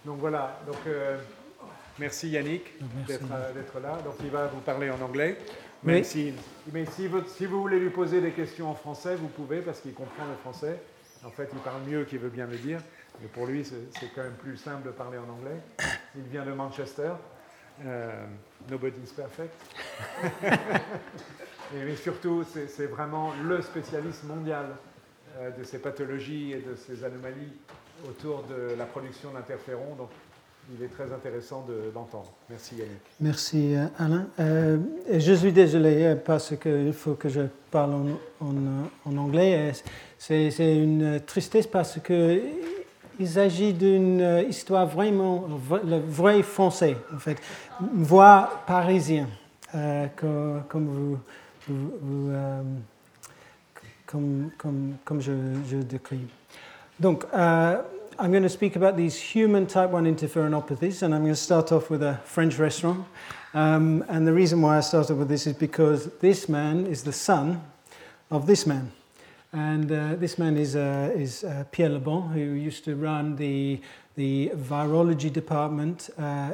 Donc voilà, merci Yannick d'être là. Donc il va vous parler en anglais. Mais si vous voulez lui poser des questions en français, vous pouvez parce qu'il comprend le français. En fait, il parle mieux qu'il veut bien le dire. Mais pour lui, c'est quand même plus simple de parler en anglais. Il vient de Manchester. Nobody's perfect. Mais surtout, c'est vraiment le spécialiste mondial de ces pathologies et de ces anomalies autour de la production d'interférons. Donc, il est très intéressant d'entendre. Merci Yannick. Merci Alain. Je suis désolé parce qu'il faut que je parle en anglais. C'est une tristesse parce qu'il s'agit d'une histoire vraiment, le vrai français en fait, voire parisien, comme je décris. Donc, I'm going to speak about these human type 1 interferonopathies, and I'm going to start off with a French restaurant. And the reason why I started with this is because this man is the son of this man. And this man is Pierre Lebon, who used to run the virology department.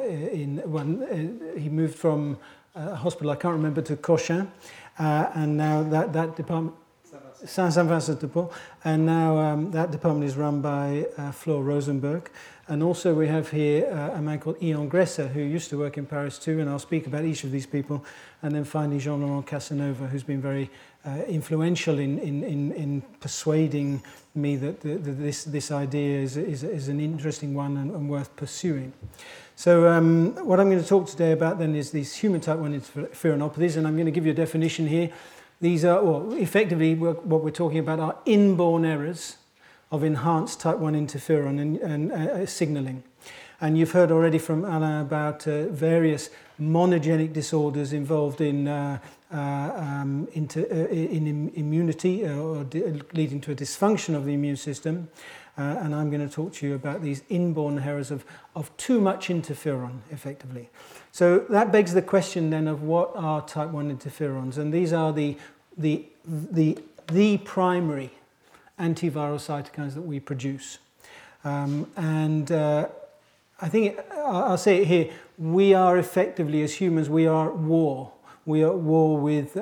He moved from a hospital, I can't remember, to Cochin, and now that department... Saint-Vincent-de-Paul, and now that department is run by Flore Rosenberg. And also we have here a man called Ian Gresser, who used to work in Paris too, and I'll speak about each of these people. And then finally Jean-Laurent Casanova, who's been very influential in persuading me that this idea is an interesting one and worth pursuing. So what I'm going to talk today about then is these human type 1 interferonopathies, and I'm going to give you a definition here. These are, well, effectively, what we're talking about are inborn errors of enhanced type 1 interferon and signaling. And you've heard already from Alain about various monogenic disorders involved in immunity or leading to a dysfunction of the immune system. And I'm going to talk to you about these inborn errors of too much interferon, effectively. So that begs the question then of what are type 1 interferons, and these are the primary antiviral cytokines that we produce. I think I'll say it here: we are effectively, as humans, we are at war. We are at war with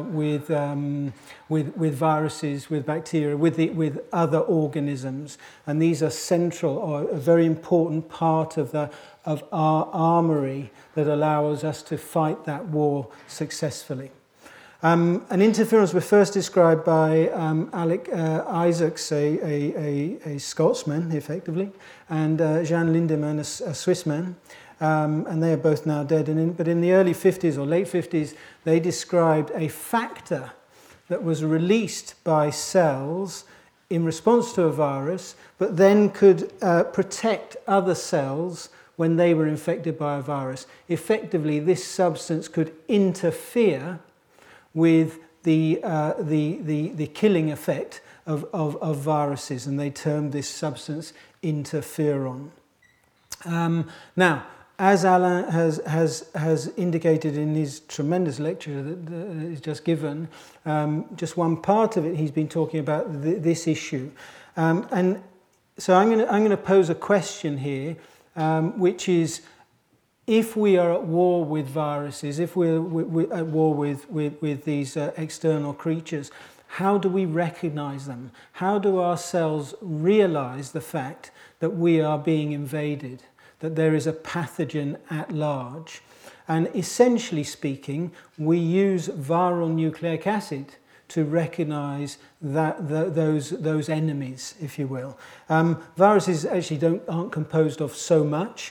viruses, with bacteria, with other organisms, and these are central or a very important part of our armory that allows us to fight that war successfully. And interferons were first described by Alec Isaacs, a Scotsman, effectively, and Jan Lindemann, a Swiss man. And they are both now dead. But in the early 50s or late 50s, they described a factor that was released by cells in response to a virus, but then could protect other cells when they were infected by a virus. Effectively, this substance could interfere with the killing effect of viruses, and they termed this substance interferon. Now, as Alain has indicated in his tremendous lecture that he's just given, just one part of it he's been talking about this issue, and so I'm going to pose a question here, which is: if we are at war with viruses, if we're at war with these external creatures, how do we recognize them? How do our cells realize the fact that we are being invaded, that there is a pathogen at large? And essentially speaking, we use viral nucleic acid to recognize those enemies, if you will. Viruses actually aren't composed of so much.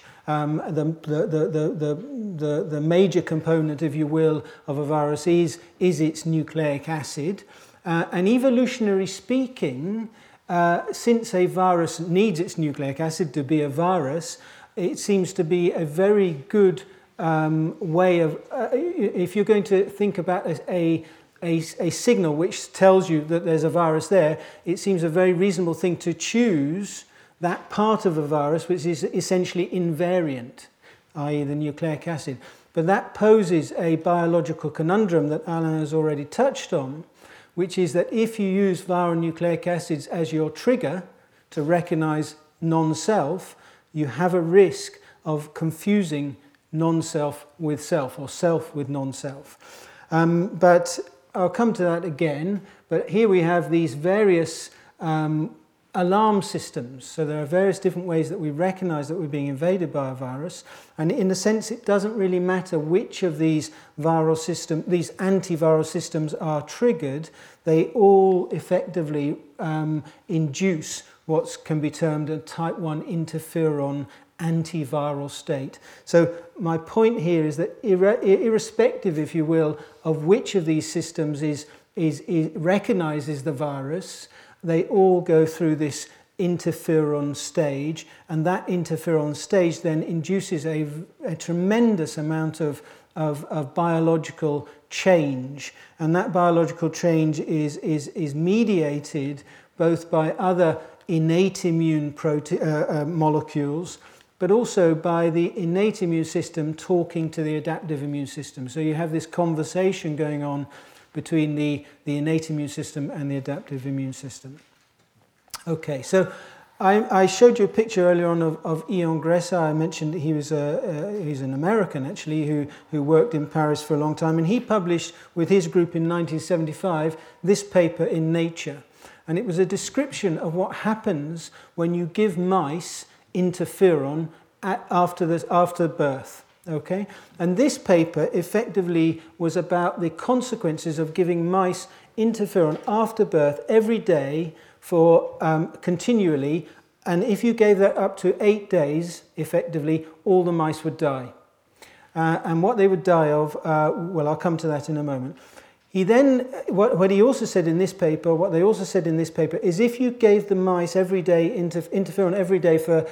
The major component, if you will, of a virus is its nucleic acid. And evolutionary speaking, since a virus needs its nucleic acid to be a virus, it seems to be a very good way of, if you're going to think about a signal which tells you that there's a virus there, it seems a very reasonable thing to choose that part of a virus which is essentially invariant, i.e. the nucleic acid. But that poses a biological conundrum that Alain has already touched on, which is that if you use viral nucleic acids as your trigger to recognize non-self, you have a risk of confusing non-self with self, or self with non-self. But I'll come to that again. But here we have these various alarm systems. So there are various different ways that we recognize that we're being invaded by a virus. And in a sense, it doesn't really matter which of these viral systems, these antiviral systems are triggered. They all effectively induce what can be termed a type 1 interferon antiviral state. So my point here is that irrespective, if you will, of which of these systems recognizes the virus, they all go through this interferon stage, and that interferon stage then induces a tremendous amount of biological change, and that biological change is mediated both by other innate immune molecules, but also by the innate immune system talking to the adaptive immune system. So you have this conversation going on between the innate immune system and the adaptive immune system. Okay, so I showed you a picture earlier on of Ian Gressa. I mentioned he's an American actually who worked in Paris for a long time, and he published with his group in 1975 this paper in Nature. And it was a description of what happens when you give mice interferon after birth. Okay, and this paper effectively was about the consequences of giving mice interferon after birth every day for continually, and if you gave that up to 8 days, effectively, all the mice would die. And what they would die of, well, I'll come to that in a moment. He then, what he also said in this paper, what they also said in this paper, is if you gave the mice every day interferon every day for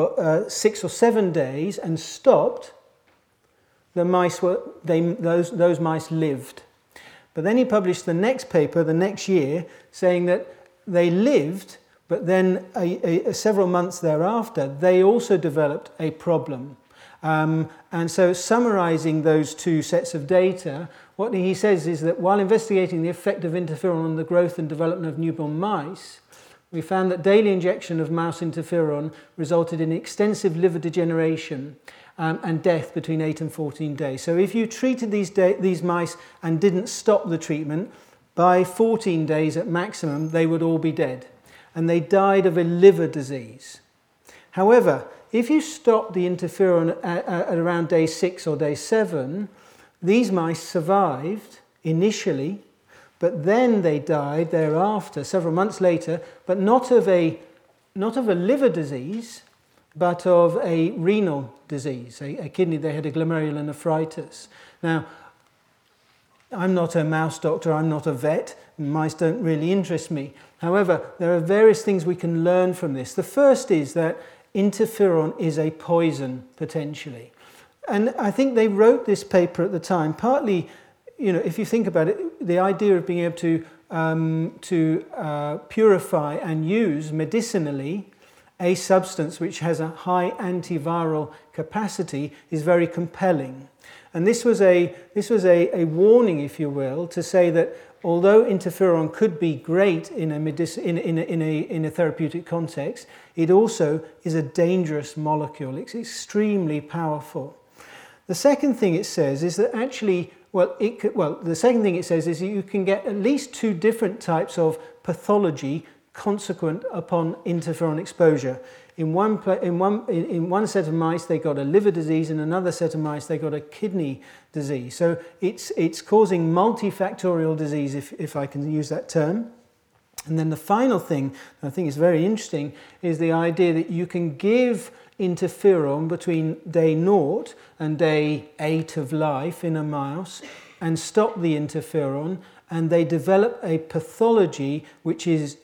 6 or 7 days and stopped, the mice those mice lived. But then he published the next paper the next year saying that they lived, but then several months thereafter, they also developed a problem. And so summarizing those two sets of data, what he says is that while investigating the effect of interferon on the growth and development of newborn mice, we found that daily injection of mouse interferon resulted in extensive liver degeneration and death between 8 and 14 days. So if you treated these mice and didn't stop the treatment, by 14 days at maximum, they would all be dead. And they died of a liver disease. However, if you stop the interferon at around day 6 or day 7, these mice survived initially, but then they died thereafter, several months later, but not of a liver disease, but of a renal disease, a kidney. They had a glomerulonephritis. Now, I'm not a mouse doctor, I'm not a vet, mice don't really interest me. However, there are various things we can learn from this. The first is that interferon is a poison, potentially. And I think they wrote this paper at the time, partly, if you think about it, the idea of being able to purify and use medicinally a substance which has a high antiviral capacity is very compelling. And this was a warning, if you will, to say that although interferon could be great in a therapeutic context, it also is a dangerous molecule. It's extremely powerful. The second thing it says is that actually, the second thing it says is that you can get at least 2 different types of pathology consequent upon interferon exposure. In one set of mice, they got a liver disease. In another set of mice, they got a kidney disease. So it's causing multifactorial disease, if I can use that term. And then the final thing I think is very interesting is the idea that you can give interferon between day 0 and day 8 of life in a mouse and stop the interferon, and they develop a pathology which is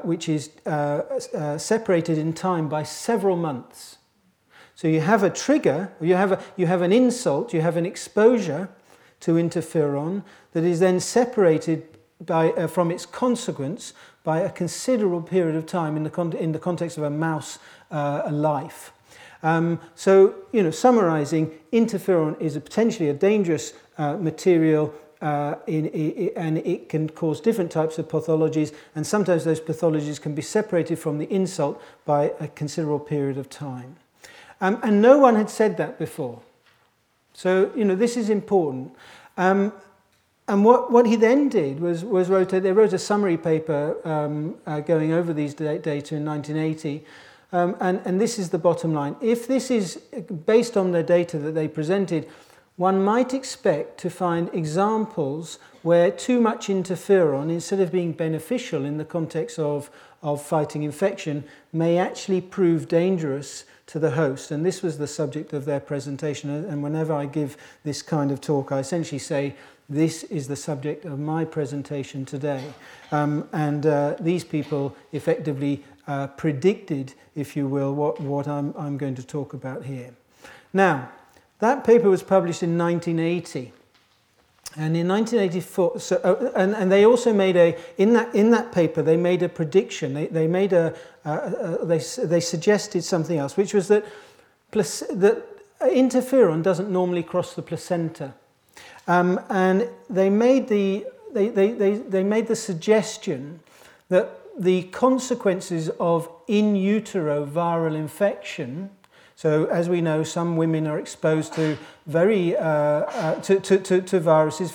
separated in time by several months. So you have a trigger, you have an insult, you have an exposure to interferon that is then separated from its consequence by a considerable period of time in the context of a mouse life. So, summarizing, interferon is potentially a dangerous material. And it can cause different types of pathologies, and sometimes those pathologies can be separated from the insult by a considerable period of time. And no one had said that before. So, this is important. And what he then did was they wrote a summary paper going over these data in 1980. And this is the bottom line. If this is based on the data that they presented, one might expect to find examples where too much interferon, instead of being beneficial in the context of fighting infection, may actually prove dangerous to the host. And this was the subject of their presentation. And whenever I give this kind of talk, I essentially say, this is the subject of my presentation today. These people effectively predicted, if you will, what I'm going to talk about here. Now, that paper was published in 1980, and in 1984. And they also made in that paper they made a prediction. They made they suggested something else, which was that interferon doesn't normally cross the placenta, and they made the suggestion that the consequences of in utero viral infection. So, as we know, some women are exposed to to viruses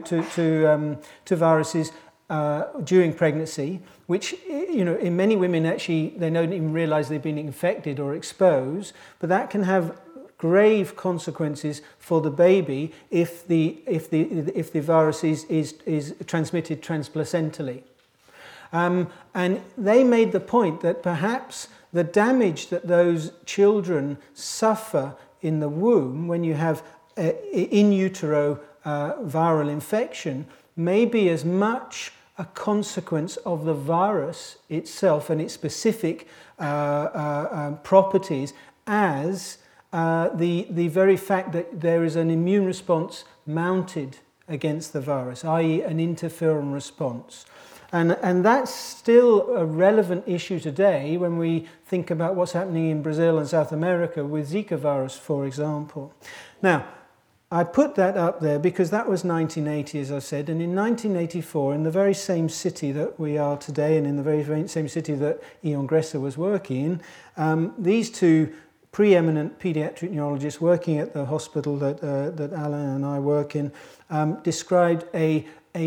during pregnancy, which in many women actually they don't even realise they've been infected or exposed, but that can have grave consequences for the baby if the virus is transmitted transplacentally. And they made the point that perhaps the damage that those children suffer in the womb when you have in utero viral infection may be as much a consequence of the virus itself and its specific properties as the very fact that there is an immune response mounted against the virus, i.e. an interferon response. And that's still a relevant issue today when we think about what's happening in Brazil and South America with Zika virus, for example. Now, I put that up there because that was 1980, as I said, and in 1984, in the very same city that we are today and in the very same city that Ion Gresser was working in, these two preeminent pediatric neurologists working at the hospital that Alain and I work in described a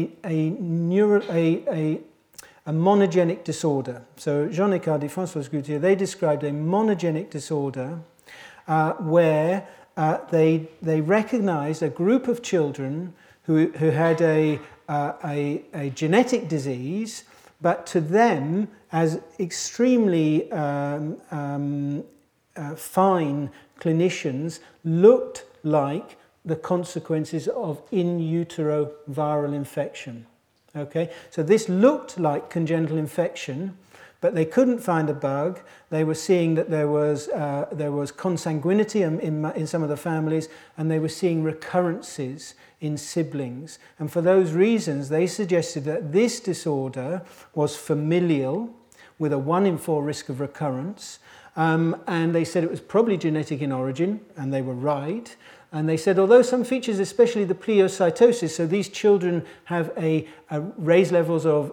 monogenic disorder. So Jean Nicardi, François Goutier, they described a monogenic disorder where they recognized a group of children who had a genetic disease, but to them, as extremely fine clinicians, looked like the consequences of in utero viral infection. Okay, so this looked like congenital infection, but they couldn't find a bug. They were seeing that there was consanguinity in some of the families, and they were seeing recurrences in siblings. And for those reasons, they suggested that this disorder was familial, with a 1 in 4 risk of recurrence. And they said it was probably genetic in origin, and they were right. And they said, although some features, especially the pleocytosis, so these children have a raised levels of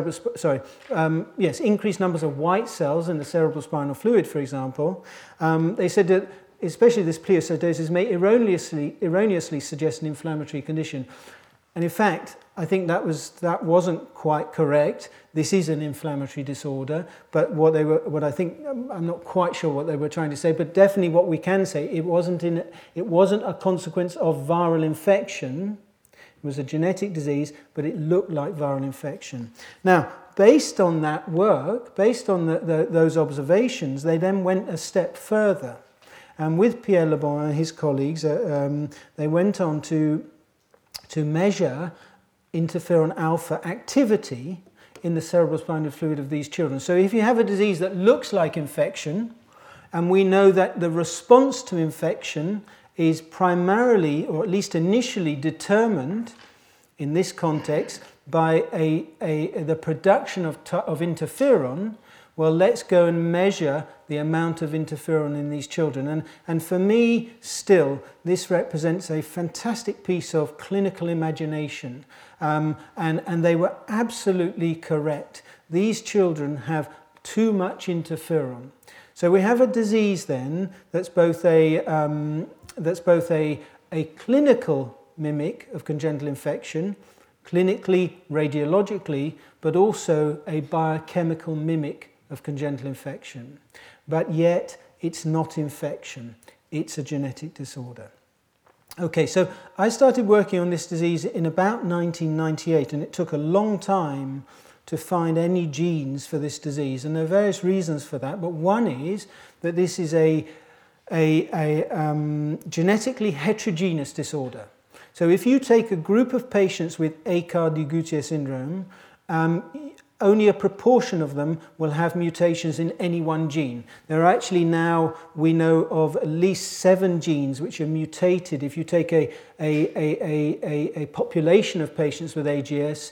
increased numbers of white cells in the cerebrospinal fluid, for example. They said that especially this pleocytosis may erroneously suggest an inflammatory condition. And in fact, I think that wasn't quite correct. This is an inflammatory disorder, but I'm not quite sure what they were trying to say, but definitely what we can say, it wasn't a consequence of viral infection. It was a genetic disease, but it looked like viral infection. Now, based on that work, based on those observations, they then went a step further. And with Pierre Lebon and his colleagues, they went on to measure interferon alpha activity in the cerebrospinal fluid of these children. So if you have a disease that looks like infection, and we know that the response to infection is primarily, or at least initially, determined in this context by the production of interferon, well, let's go and measure the amount of interferon in these children. And for me, still, this represents a fantastic piece of clinical imagination. And they were absolutely correct. These children have too much interferon. So we have a disease then that's both a clinical mimic of congenital infection, clinically, radiologically, but also a biochemical mimic of congenital infection. But yet it's not infection, it's a genetic disorder. Okay, so I started working on this disease in about 1998, and it took a long time to find any genes for this disease, and there are various reasons for that, but one is that this is a genetically heterogeneous disorder. So if you take a group of patients with Aicardi-Goutieres syndrome, only a proportion of them will have mutations in any one gene. There are actually now, we know of at least 7 genes which are mutated. If you take a population of patients with AGS,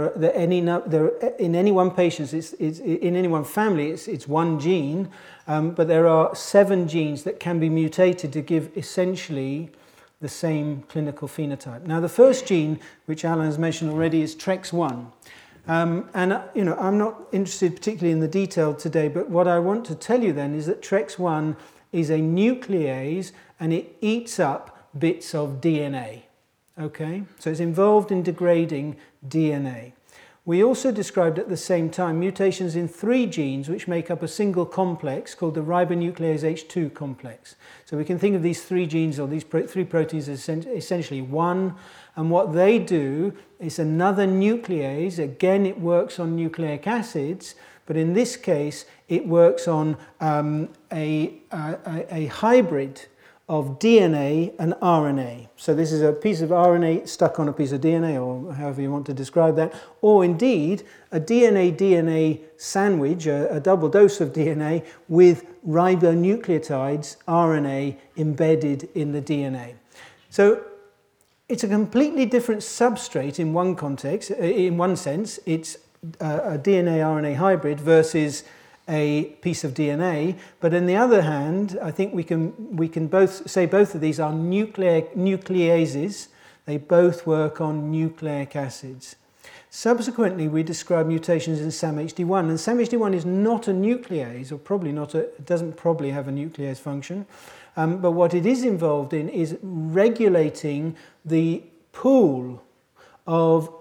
in any one patient, in any one family, it's one gene, but there are 7 genes that can be mutated to give essentially the same clinical phenotype. Now, the first gene, which Alan has mentioned already, is TREX1. I'm not interested particularly in the detail today, but what I want to tell you then is that TREX1 is a nuclease and it eats up bits of DNA. Okay, so it's involved in degrading DNA. We also described at the same time mutations in 3 genes which make up a single complex called the ribonuclease H2 complex. So we can think of these 3 genes or these 3 proteins as essentially one, and what they do is another nuclease. Again, it works on nucleic acids, but in this case it works on a hybrid of DNA and RNA. So this is a piece of RNA stuck on a piece of DNA, or however you want to describe that, or indeed a DNA-DNA sandwich, a double dose of DNA with ribonucleotides, RNA, embedded in the DNA. So it's a completely different substrate in one context. In one sense, it's a DNA-RNA hybrid versus a piece of DNA, but on the other hand, I think we can both say both of these are nucleases. They both work on nucleic acids. Subsequently, we describe mutations in SAMHD1, and SAMHD1 is not a nuclease, or probably not it doesn't probably have a nuclease function, but what it is involved in is regulating the pool of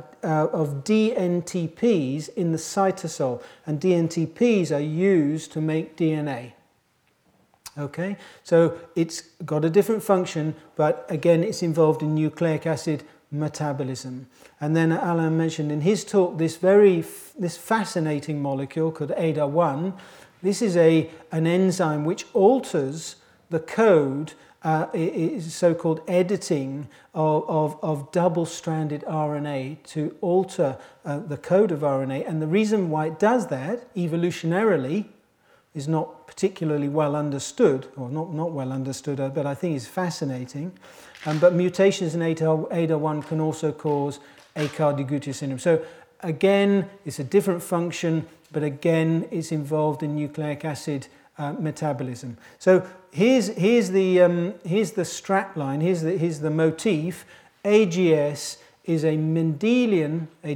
dNTPs in the cytosol, and dNTPs are used to make DNA. Okay, so it's got a different function, but again it's involved in nucleic acid metabolism. And then Alan mentioned in his talk this fascinating molecule called ADA1. This is an enzyme which alters the code. Is so-called editing of double-stranded RNA to alter the code of RNA. And the reason why it does that, evolutionarily, is not particularly well understood, or not well understood, but I think is fascinating. But mutations in ADA1 can also cause Aicardi-Goutieres syndrome. So again, it's a different function, but again, it's involved in nucleic acid metabolism. So here's the strap line. Here's the motif. AGS is a Mendelian, a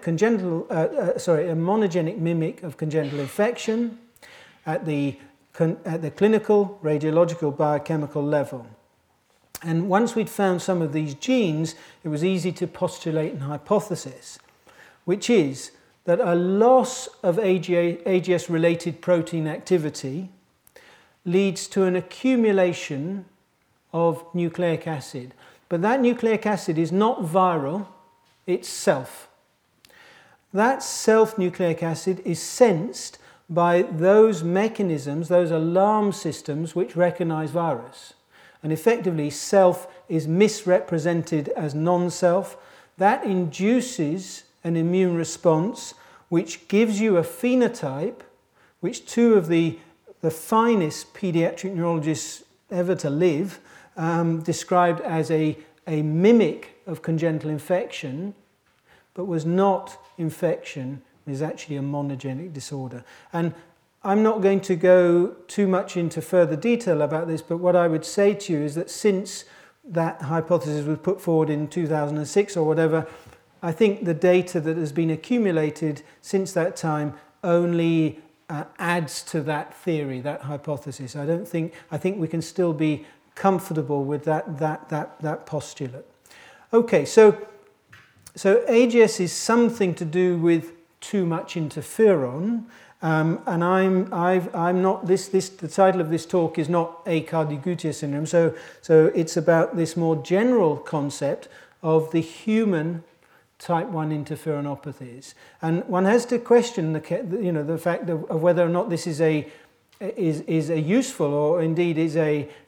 monogenic mimic of congenital infection at the clinical, radiological, biochemical level. And once we'd found some of these genes, it was easy to postulate an hypothesis, which is that a loss of AGS-related protein activity leads to an accumulation of nucleic acid. But that nucleic acid is not viral, it's self. That self-nucleic acid is sensed by those mechanisms, those alarm systems which recognize virus. And effectively, self is misrepresented as non-self. That induces an immune response which gives you a phenotype which 2 of the finest pediatric neurologists ever to live described as a mimic of congenital infection, but was not infection, it is actually a monogenic disorder. And I'm not going to go too much into further detail about this, but what I would say to you is that since that hypothesis was put forward in 2006 or whatever, I think the data that has been accumulated since that time only adds to that theory, that hypothesis. I think we can still be comfortable with that postulate. Okay, so AGS is something to do with too much interferon, and I'm not this. The title of this talk is not Aicardi-Gouttier syndrome. So it's about this more general concept of the human type 1 interferonopathies, and one has to question the fact of whether or not this is a useful or indeed is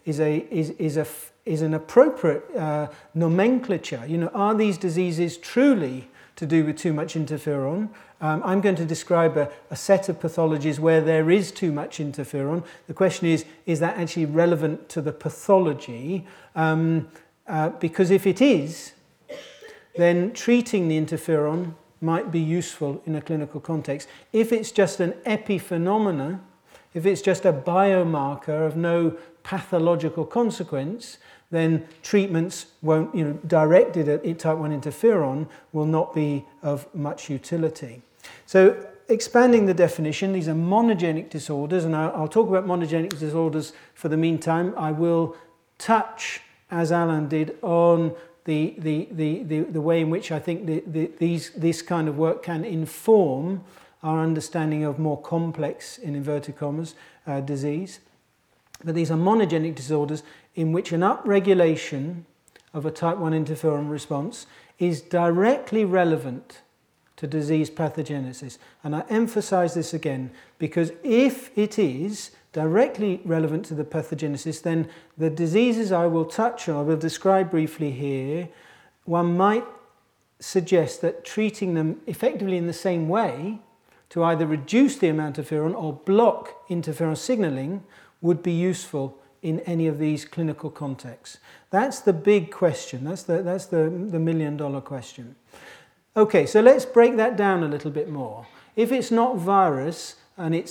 an appropriate nomenclature. Are these diseases truly to do with too much interferon? I'm going to describe a set of pathologies where there is too much interferon. The question is that actually relevant to the pathology? Because if it is, then treating the interferon might be useful in a clinical context. If it's just an epiphenomena, if it's just a biomarker of no pathological consequence, then treatments directed at type 1 interferon will not be of much utility. So expanding the definition, these are monogenic disorders, and I'll talk about monogenic disorders for the meantime. I will touch, as Alan did, on the way in which I think this kind of work can inform our understanding of more complex, in inverted commas, disease. But these are monogenic disorders in which an upregulation of a type 1 interferon response is directly relevant to disease pathogenesis. And I emphasize this again, because if it is directly relevant to the pathogenesis, then the diseases I will touch on, I will describe briefly here, one might suggest that treating them effectively in the same way to either reduce the amount of interferon or block interferon signaling would be useful in any of these clinical contexts. That's the big question. That's the million-dollar question. Okay, so let's break that down a little bit more. If it's not virus and it's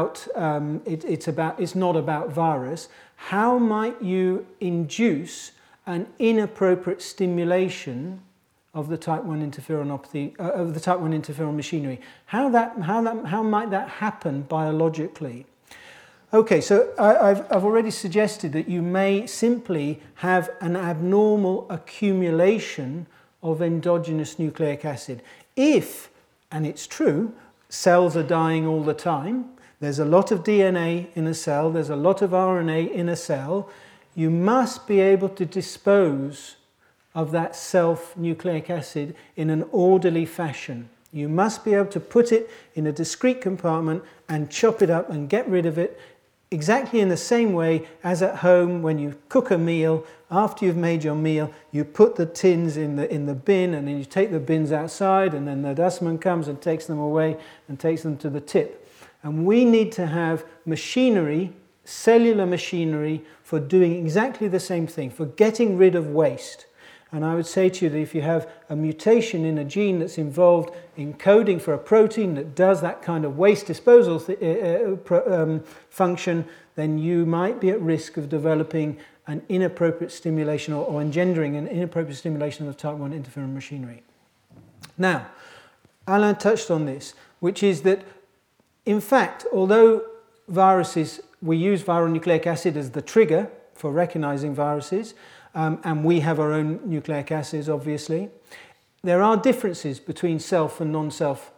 not about virus, how might you induce an inappropriate stimulation of the type 1 interferonopathy, of the type 1 interferon machinery? How might that happen biologically? Okay, so I've already suggested that you may simply have an abnormal accumulation of endogenous nucleic acid. If, and it's true, cells are dying all the time, there's a lot of DNA in a cell, there's a lot of RNA in a cell, you must be able to dispose of that self-nucleic acid in an orderly fashion. You must be able to put it in a discrete compartment and chop it up and get rid of it exactly in the same way as at home when you cook a meal. After you've made your meal, you put the tins in the bin, and then you take the bins outside, and then the dustman comes and takes them away and takes them to the tip. And we need to have machinery, cellular machinery, for doing exactly the same thing, for getting rid of waste. And I would say to you that if you have a mutation in a gene that's involved in coding for a protein that does that kind of waste disposal function, then you might be at risk of developing an inappropriate stimulation or engendering an inappropriate stimulation of type 1 interferon machinery. Now, Alain touched on this, which is that, in fact, although viruses, we use viral nucleic acid as the trigger for recognizing viruses, and we have our own nucleic acids, obviously, there are differences between self and non-self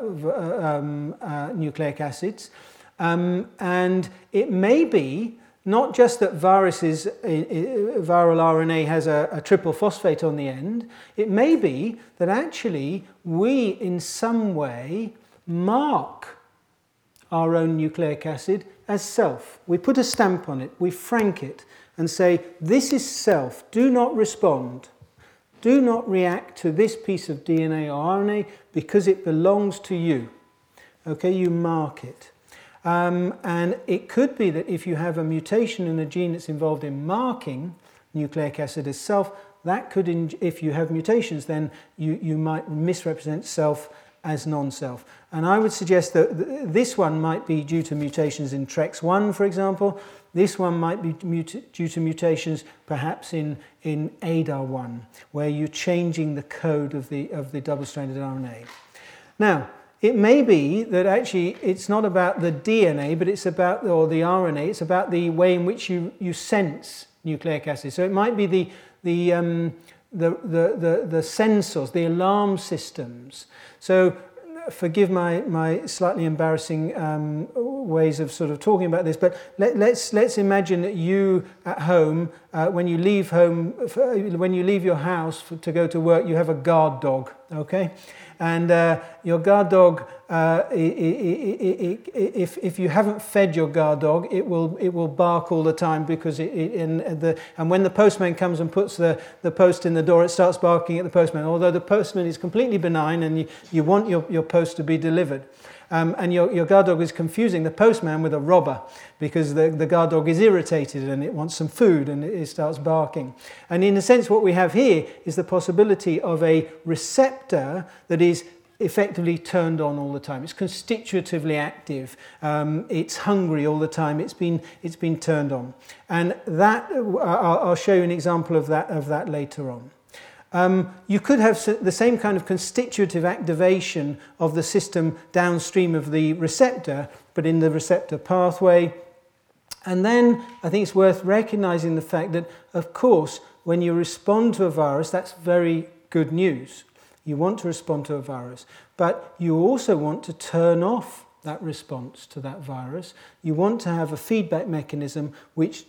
nucleic acids. And it may be not just that viruses, viral RNA has a triple phosphate on the end, it may be that actually we in some way mark our own nucleic acid as self. We put a stamp on it, we frank it, and say, this is self, do not respond. Do not react to this piece of DNA or RNA because it belongs to you. Okay, you mark it. And it could be that if you have a mutation in a gene that's involved in marking nucleic acid as self, that could, if you have mutations, then you might misrepresent self as non-self. And I would suggest that this one might be due to mutations in TREX1, for example. This one might be due to mutations perhaps in ADAR1, where you're changing the code of the double-stranded RNA. Now, it may be that actually it's not about the DNA, but it's about, or the RNA, it's about the way in which you sense nucleic acid. So it might be the sensors, the alarm systems. So forgive my slightly embarrassing ways of sort of talking about this, but let's imagine that you at home, when you leave your house to go to work, you have a guard dog, okay? And your guard dog, if you haven't fed your guard dog, it will bark all the time because and when the postman comes and puts the post in the door, it starts barking at the postman. Although the postman is completely benign and you want your post to be delivered. And your guard dog is confusing the postman with a robber because the guard dog is irritated and it wants some food and it starts barking. And in a sense, what we have here is the possibility of a receptor that is effectively turned on all the time. It's constitutively active. It's hungry all the time. It's been turned on. And that I'll show you an example of that later on. You could have the same kind of constitutive activation of the system downstream of the receptor, but in the receptor pathway. And then I think it's worth recognizing the fact that, of course, when you respond to a virus, that's very good news. You want to respond to a virus, but you also want to turn off that response to that virus. You want to have a feedback mechanism which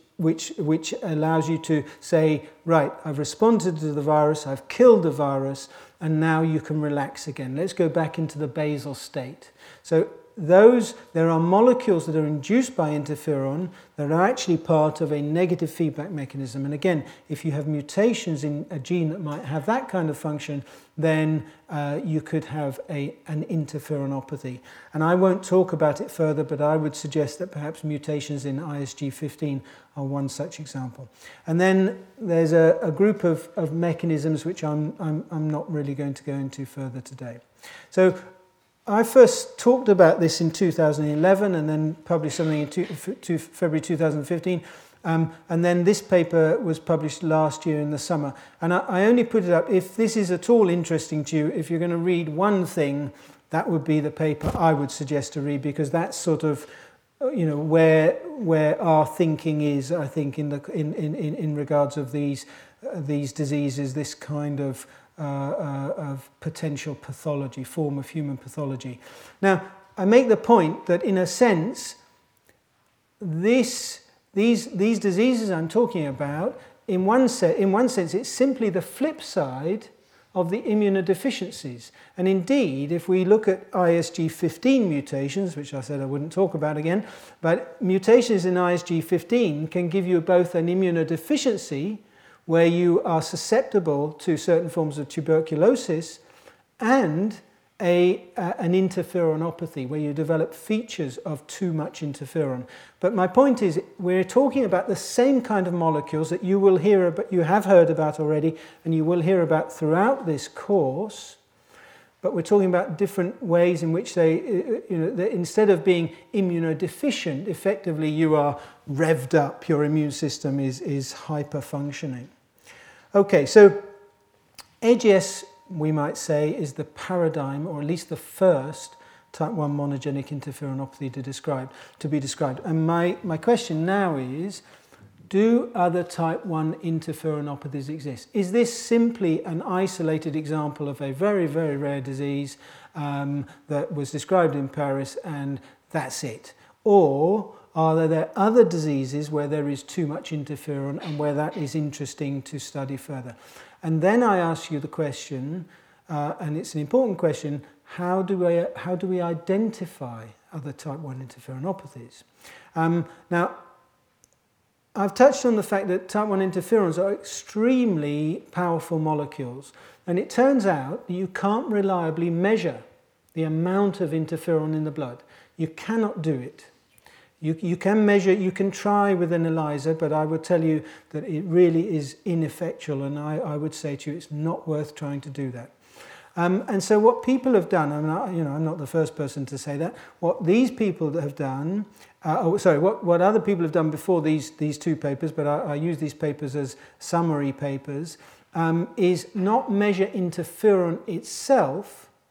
allows you to say, right, I've responded to the virus, I've killed the virus, and now you can relax again. Let's go back into the basal state. So there are molecules that are induced by interferon that are actually part of a negative feedback mechanism. And again, if you have mutations in a gene that might have that kind of function, then you could have an interferonopathy. And I won't talk about it further, but I would suggest that perhaps mutations in ISG15 are one such example. And then there's a group of mechanisms which I'm not really going to go into further today. So I first talked about this in 2011 and then published something in February 2015. And then this paper was published last year in the summer. And I only put it up, if this is at all interesting to you, if you're going to read one thing, that would be the paper I would suggest to read, because that's sort of, where our thinking is, I think, in regards of these diseases, this kind of potential pathology, form of human pathology. Now, I make the point that in a sense, these diseases I'm talking about, in one sense, it's simply the flip side of the immunodeficiencies. And indeed, if we look at ISG15 mutations, which I said I wouldn't talk about again, but mutations in ISG15 can give you both an immunodeficiency, where you are susceptible to certain forms of tuberculosis, and an interferonopathy, where you develop features of too much interferon. But my point is, we're talking about the same kind of molecules that you will hear about, you have heard about already, and you will hear about throughout this course. But we're talking about different ways in which they instead of being immunodeficient, effectively you are revved up, your immune system is hyper-functioning. Okay, so AGS, we might say, is the paradigm, or at least the first type 1 monogenic interferonopathy to be described. And my question now is, do other type 1 interferonopathies exist? Is this simply an isolated example of a very, very rare disease that was described in Paris and that's it? Or are there other diseases where there is too much interferon and where that is interesting to study further? And then I ask you the question, and it's an important question, how do we identify other type 1 interferonopathies? Now, I've touched on the fact that type 1 interferons are extremely powerful molecules, and it turns out that you can't reliably measure the amount of interferon in the blood. You cannot do it. You can measure, you can try with an ELISA, but I would tell you that it really is ineffectual, and I would say to you it's not worth trying to do that. And so what people have done, I'm not the first person to say that, what these people have done, what other people have done before these two papers, but I use these papers as summary papers, is not measure interferon itself,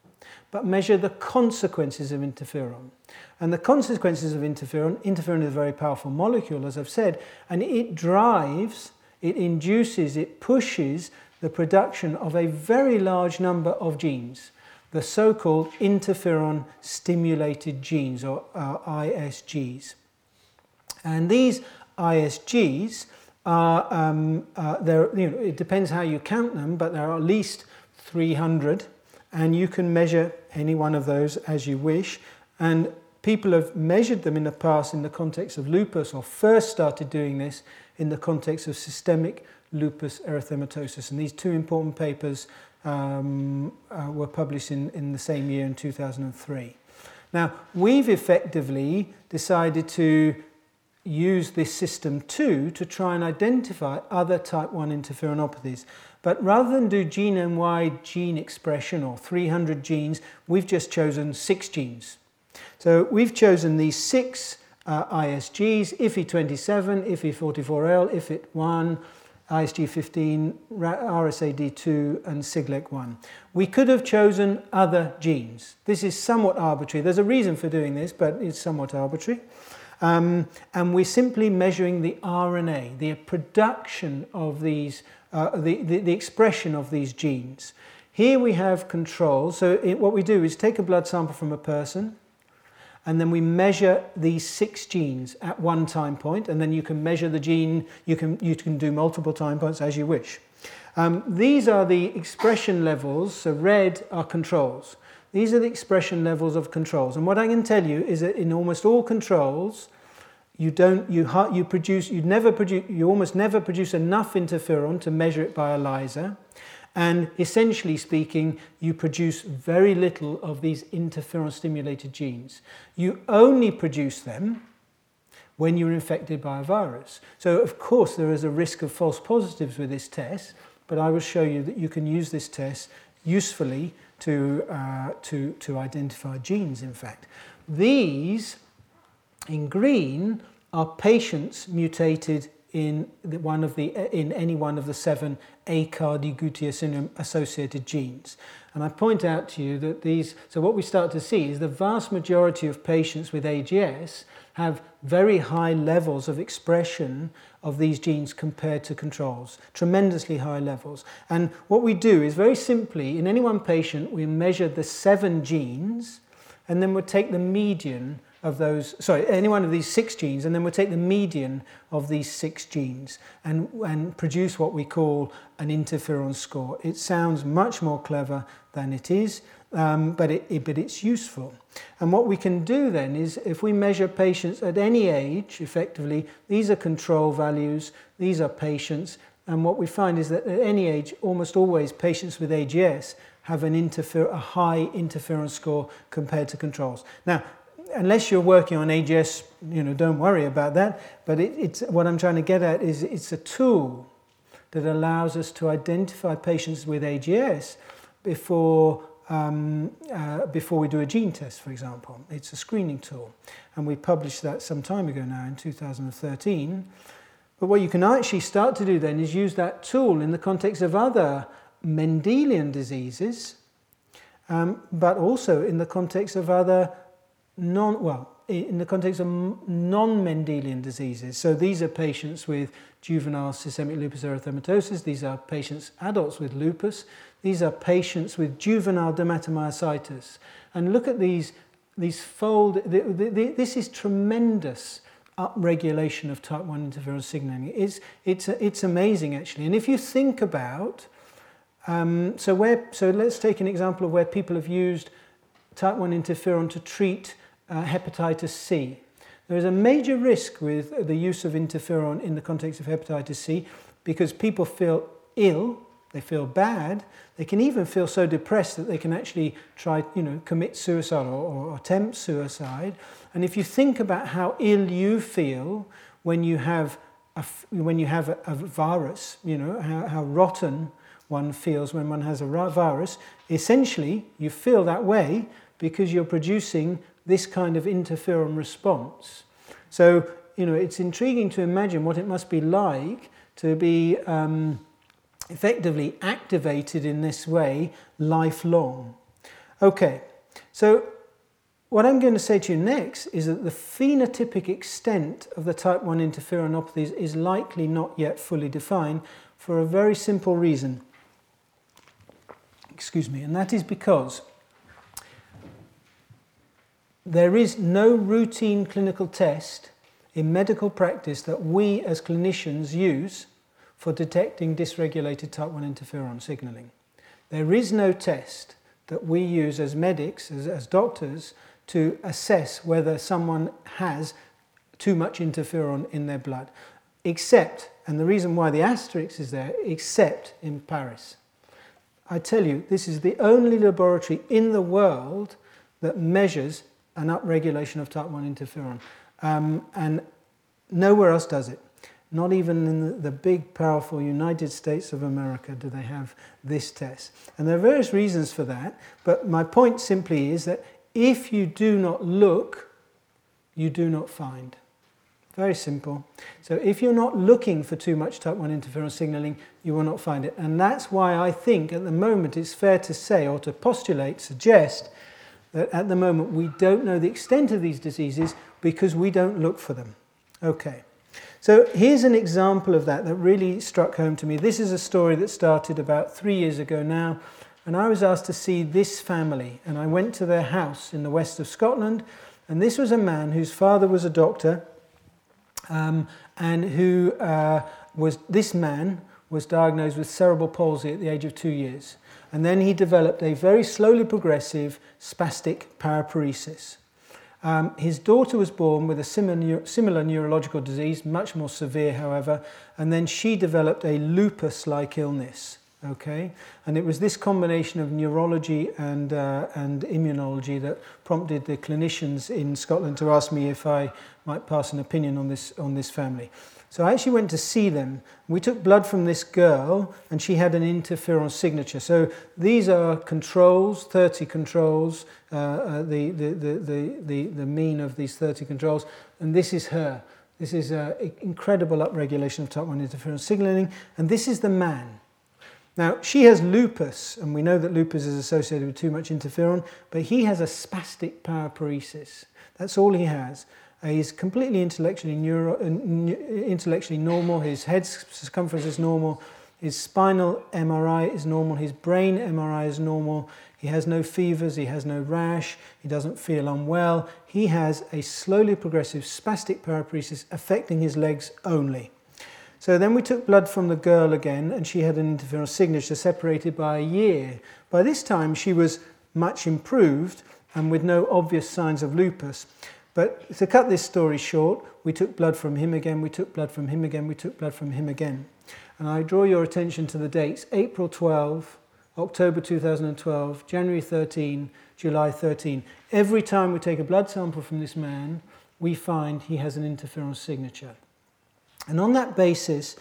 but measure the consequences of interferon. And the consequences of interferon is a very powerful molecule, as I've said, and it drives, it induces, it pushes the production of a very large number of genes, the so-called interferon-stimulated genes, or ISGs. And these ISGs are, it depends how you count them, but there are at least 300, and you can measure any one of those as you wish. And people have measured them in the past in the context of lupus, or first started doing this in the context of systemic lupus erythematosus. And these two important papers were published in the same year, in 2003. Now, we've effectively decided to use this system too to try and identify other type 1 interferonopathies. But rather than do genome-wide gene expression, or 300 genes, we've just chosen 6 genes. So we've chosen these 6 ISGs: IFI27, IFI44L, IFIT1, ISG15, RSAD2 and SIGLEC1. We could have chosen other genes. This is somewhat arbitrary. There's a reason for doing this, but it's somewhat arbitrary. And we're simply measuring the RNA, the production of these, the expression of these genes. Here we have controls. So what we do is take a blood sample from a person, and then we measure these 6 genes at one time point, and then you can measure the gene, you can do multiple time points as you wish. These are the expression levels, so red are controls. These are the expression levels of controls. And what I can tell you is that in almost all controls, you almost never produce enough interferon to measure it by ELISA. And essentially speaking, you produce very little of these interferon-stimulated genes. You only produce them when you're infected by a virus. So, of course, there is a risk of false positives with this test, but I will show you that you can use this test usefully to identify genes, in fact. These, in green, are patients mutated in any one of the 7 Aicardi-Goutieres syndrome associated genes. And I point out to you that so what we start to see is the vast majority of patients with AGS have very high levels of expression of these genes compared to controls, tremendously high levels. And what we do is, very simply, in any one patient, we measure the 7 genes, and then we'll take the median of those, any one of these 6 genes, and then we'll take the median of these 6 genes and produce what we call an interferon score. It sounds much more clever than it is, but it's useful. And what we can do then is, if we measure patients at any age, effectively, these are control values, these are patients, and what we find is that at any age, almost always patients with AGS have a high interferon score compared to controls. Now, unless you're working on AGS, don't worry about that. But what I'm trying to get at is it's a tool that allows us to identify patients with AGS before we do a gene test, for example. It's a screening tool. And we published that some time ago now, in 2013. But what you can actually start to do then is use that tool in the context of other Mendelian diseases, but also in the context of other non-Mendelian diseases. So these are patients with juvenile systemic lupus erythematosus. These are adults with lupus. These are patients with juvenile dermatomyositis. And look at these fold. This is tremendous upregulation of type 1 interferon signaling. It's amazing, actually. And if you think about, so let's take an example of where people have used type 1 interferon to treat hepatitis C. There is a major risk with the use of interferon in the context of hepatitis C, because people feel ill, they feel bad, they can even feel so depressed that they can actually try, commit suicide or attempt suicide. And if you think about how ill you feel when you have a virus, how rotten one feels when one has a virus, essentially you feel that way because you're producing this kind of interferon response. So, it's intriguing to imagine what it must be like to be effectively activated in this way lifelong. Okay, So what I'm going to say to you next is that the phenotypic extent of the type 1 interferonopathies is likely not yet fully defined for a very simple reason. Excuse me, and that is because there is no routine clinical test in medical practice that we as clinicians use for detecting dysregulated type 1 interferon signaling. There is no test that we use as medics, as doctors, to assess whether someone has too much interferon in their blood, except, and the reason why the asterisk is there, except in Paris. I tell you, this is the only laboratory in the world that measures an upregulation of type 1 interferon, and nowhere else does it. Not even in the big, powerful United States of America do they have this test. And there are various reasons for that, but my point simply is that if you do not look, you do not find. Very simple. So if you're not looking for too much type 1 interferon signaling, you will not find it. And that's why I think at the moment it's fair to say, or to postulate, suggest, that at the moment we don't know the extent of these diseases because we don't look for them. Okay. So here's an example of that really struck home to me. This is a story that started about 3 years ago now, and I was asked to see this family, and I went to their house in the west of Scotland, and this was a man whose father was a doctor, and who this man was diagnosed with cerebral palsy at the age of 2 years, and then he developed a very slowly progressive spastic paraparesis. His daughter was born with a similar neurological disease, much more severe, however, and then she developed a lupus-like illness. Okay, and it was this combination of neurology and immunology that prompted the clinicians in Scotland to ask me if I might pass an opinion on this family. So I actually went to see them. We took blood from this girl, and she had an interferon signature. So these are controls, 30 controls, the mean of these 30 controls, and this is her. This is an incredible upregulation of type 1 interferon signaling, and this is the man. Now, she has lupus, and we know that lupus is associated with too much interferon, but he has a spastic paraparesis. That's all he has. He's completely intellectually normal, his head circumference is normal, his spinal MRI is normal, his brain MRI is normal, he has no fevers, he has no rash, he doesn't feel unwell. He has a slowly progressive spastic paraparesis affecting his legs only. So then we took blood from the girl again, and she had an interferon signature separated by a year. By this time she was much improved and with no obvious signs of lupus. But to cut this story short, we took blood from him again, we took blood from him again, we took blood from him again. And I draw your attention to the dates: April 12, October 2012, January 13, July 13. Every time we take a blood sample from this man, we find he has an interferon signature. And on that basis,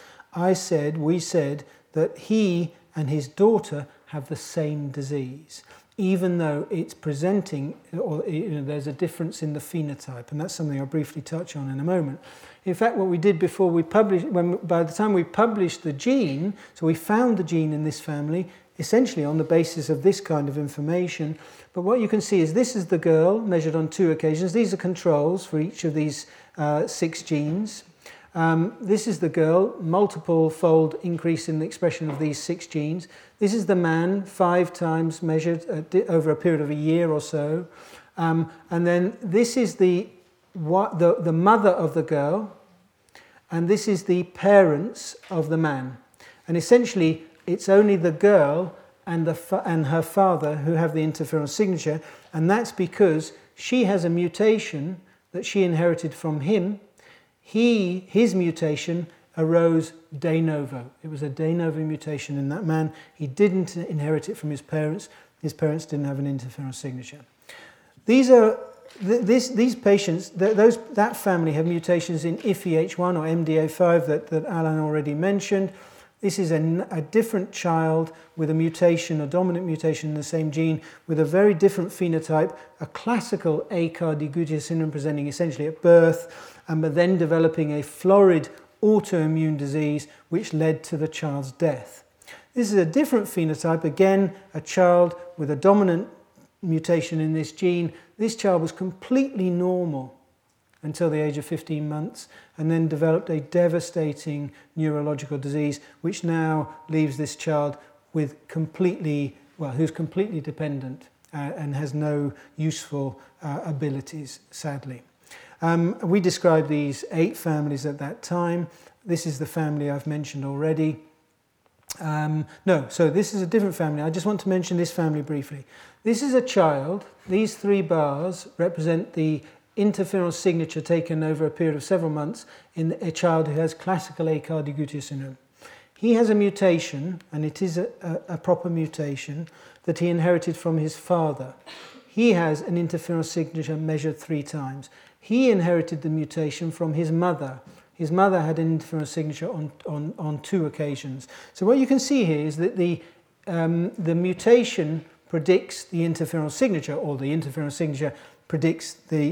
we said that he and his daughter have the same disease, even though it's presenting, or there's a difference in the phenotype, and that's something I'll briefly touch on in a moment. In fact, what we did before we published, by the time we published the gene, so we found the gene in this family, essentially on the basis of this kind of information. But what you can see is this is the girl measured on 2 occasions. These are controls for each of these 6 genes. This is the girl, multiple fold increase in the expression of these 6 genes. This is the man, 5 times measured over a period of a year or so. And then this is the mother of the girl, and this is the parents of the man. And essentially, it's only the girl and her father who have the interferon signature, and that's because she has a mutation that she inherited from him. His mutation arose de novo. It was a de novo mutation in that man. He didn't inherit it from his parents. His parents didn't have an interferon signature. These patients, that family have mutations in IFEH1 or MDA5 that Alan already mentioned. This is a different child with a mutation, a dominant mutation in the same gene, with a very different phenotype, a classical Aicardi-Goutieres syndrome presenting essentially at birth, but then developing a florid autoimmune disease which led to the child's death. This is a different phenotype, again, a child with a dominant mutation in this gene. This child was completely normal until the age of 15 months, and then developed a devastating neurological disease, which now leaves this child with who's completely dependent and has no useful abilities, sadly. We described these 8 families at that time. This is the family I've mentioned already. So this is a different family. I just want to mention this family briefly. This is a child. These 3 bars represent the interferon signature taken over a period of several months in a child who has classical Aicardi-Goutieres syndrome. He has a mutation, and it is a proper mutation, that he inherited from his father. He has an interferon signature measured 3 times. He inherited the mutation from his mother. His mother had an interferon signature on 2 occasions. So what you can see here is that the mutation predicts the interferon signature, or the interferon signature predicts the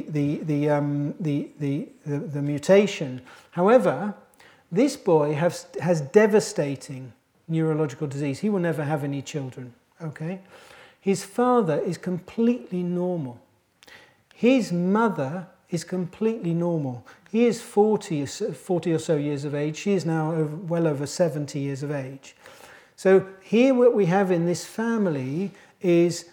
mutation. However, this boy has devastating neurological disease. He will never have any children. Okay, his father is completely normal. His mother is completely normal. He is 40 or so years of age. She is now well over 70 years of age. So here what we have in this family is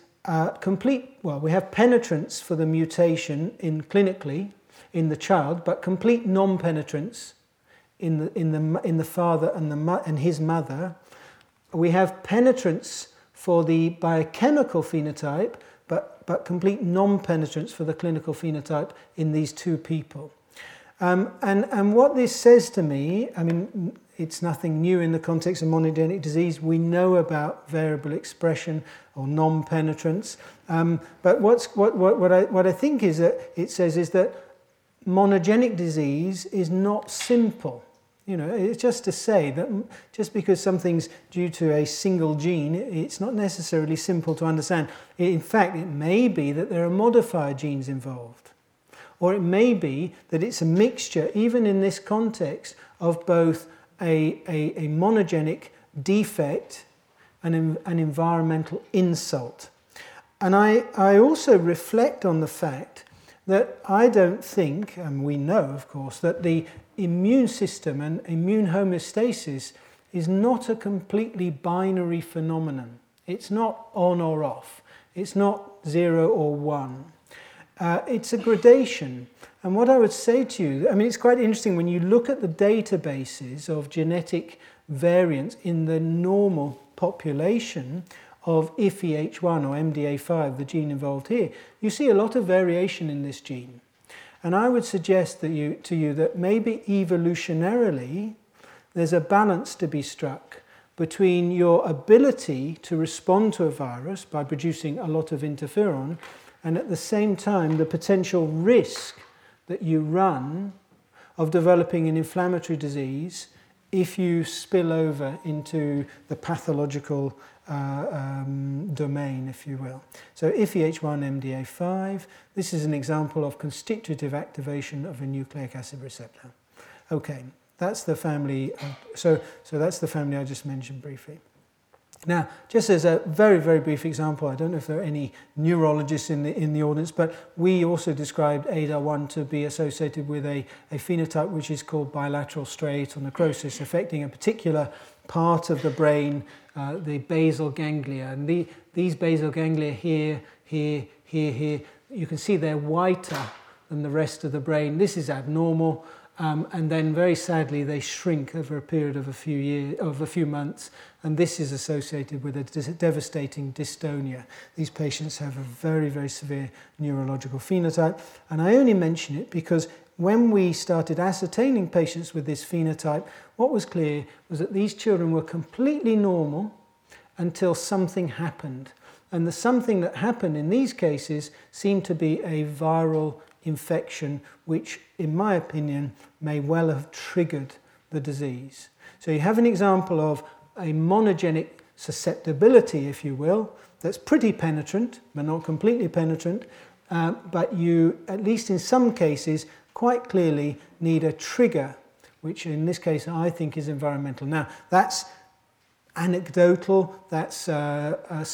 we have penetrance for the mutation clinically in the child, but complete non-penetrance in the father and his mother. We have penetrance for the biochemical phenotype, but complete non-penetrance for the clinical phenotype in these 2 people. And what this says to me, I mean, it's nothing new in the context of monogenic disease. We know about variable expression or non-penetrance. But what I think is that it says is that monogenic disease is not simple. You know, it's just to say that just because something's due to a single gene, it's not necessarily simple to understand. In fact, it may be that there are modifier genes involved. Or it may be that it's a mixture, even in this context, of both a monogenic defect and an environmental insult. And I also reflect on the fact that I don't think, and we know, of course, that the immune system and immune homeostasis is not a completely binary phenomenon. It's not on or off. It's not 0 or 1. It's a gradation. And what I would say to you, I mean, it's quite interesting when you look at the databases of genetic variants in the normal population of IFEH1 or MDA5, the gene involved here, you see a lot of variation in this gene. And I would suggest to you that maybe evolutionarily there's a balance to be struck between your ability to respond to a virus by producing a lot of interferon and at the same time the potential risk that you run of developing an inflammatory disease if you spill over into the pathological domain, if you will. So IFEH1 MDA5, this is an example of constitutive activation of a nucleic acid receptor. Okay, that's the family. So that's the family I just mentioned briefly. Now, just as a very, very brief example, I don't know if there are any neurologists in the audience, but we also described ADAR1 to be associated with a phenotype which is called bilateral striatal necrosis, affecting a particular part of the brain, the basal ganglia. And these basal ganglia here, you can see they're whiter than the rest of the brain. This is abnormal. And then very sadly they shrink over a period of a few months, and this is associated with a devastating dystonia. These patients have a very, very severe neurological phenotype, and I only mention it because when we started ascertaining patients with this phenotype, what was clear was that these children were completely normal until something happened, and the something that happened in these cases seemed to be a viral infection, which, in my opinion, may well have triggered the disease. So you have an example of a monogenic susceptibility, if you will, that's pretty penetrant, but not completely penetrant, but you, at least in some cases, quite clearly need a trigger, which in this case I think is environmental. Now, that's anecdotal, that's I'm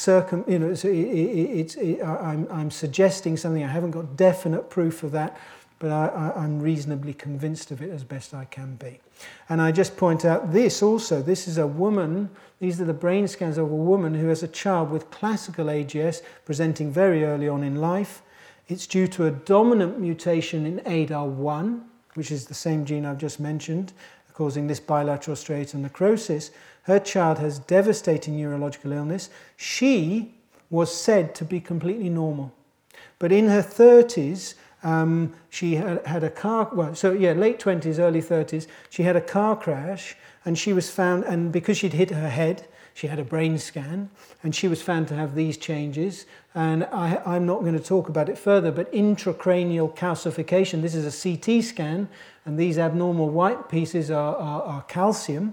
suggesting something, I haven't got definite proof of that, but I'm reasonably convinced of it as best I can be. And I just point out this also, this is a woman, these are the brain scans of a woman who has a child with classical AGS presenting very early on in life. It's due to a dominant mutation in ADAR1, which is the same gene I've just mentioned, causing this bilateral striatal necrosis. Her child has devastating neurological illness. She was said to be completely normal. But in her 30s, she had a car, late 20s, early 30s, she had a car crash and she was found, and because she'd hit her head, she had a brain scan and she was found to have these changes. And I'm not going to talk about it further, but intracranial calcification, this is a CT scan, and these abnormal white pieces are calcium.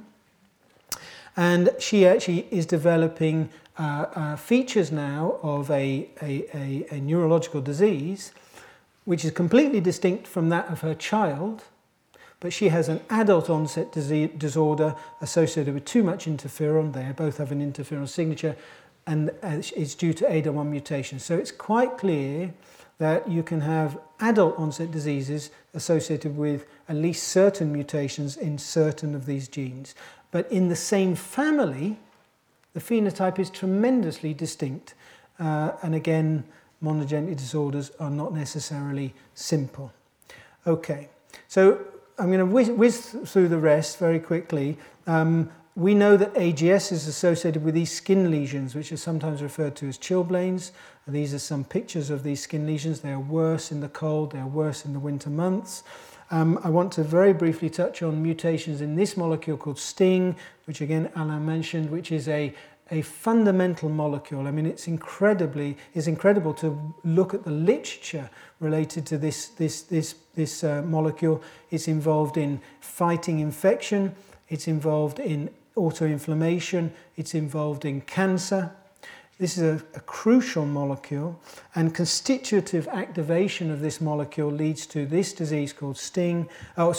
And she actually is developing features now of a neurological disease, which is completely distinct from that of her child, but she has an adult onset disorder associated with too much interferon. They both have an interferon signature, and it's due to ADAR1 mutation. So it's quite clear that you can have adult onset diseases associated with at least certain mutations in certain of these genes. But in the same family, the phenotype is tremendously distinct. And again, monogenic disorders are not necessarily simple. Okay, so I'm going to whiz through the rest very quickly. We know that AGS is associated with these skin lesions, which are sometimes referred to as chilblains. These are some pictures of these skin lesions. They are worse in the cold, they are worse in the winter months. I want to very briefly touch on mutations in this molecule called STING, which again Alain mentioned, which is a fundamental molecule. I mean, it's incredible to look at the literature related to this molecule. It's involved in fighting infection, it's involved in autoinflammation, it's involved in cancer. This is a crucial molecule, and constitutive activation of this molecule leads to this disease called STING,